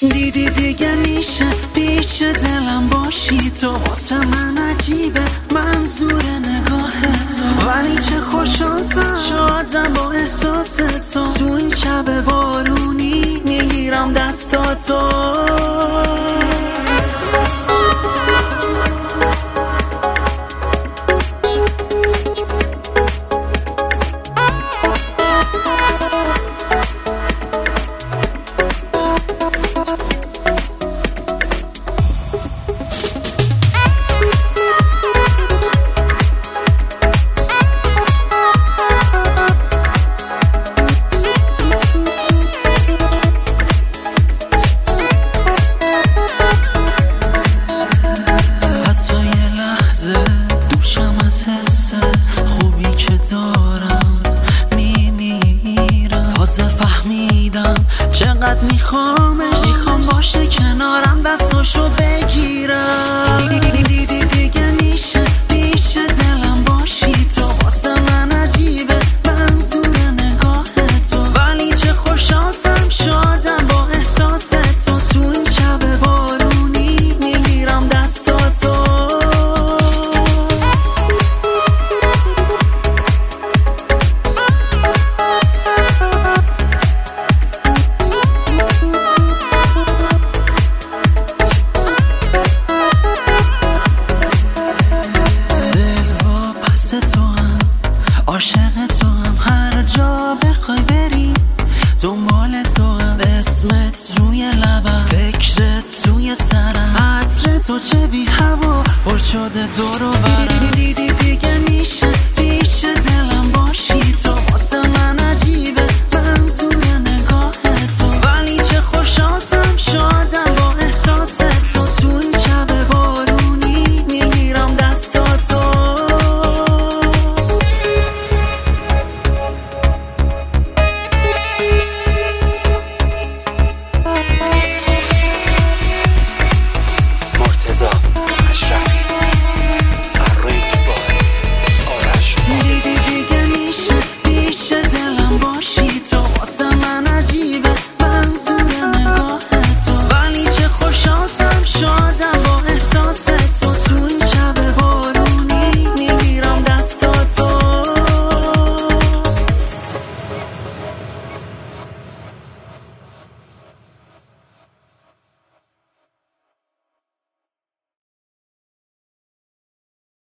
دیدی دیگه میشه پیش دلم باشی تو، واسه من عجیبه منظور نگاه تو، ولی چه خوشحالم شادم با احساس تو این شب بارونی میگیرم دستاتو. چقدر میخوامش، میخوام باشه کنارم دستاشو بگیرم. دیدی دیگه میشه پیش دلم باشی تو، واسه من عجیبه منظور نگاه تو، ولی چه خوشحالم شادم با احساس تو این شب بارونی میگیرم دستاتو. عاشق تو هم هر جا بخوای بری، دنبال تو هم اسمت روی لبم، فکرت توی سرم، عطر تو چه بی هوا پر شده دور و برم. دیدی دیگه میشه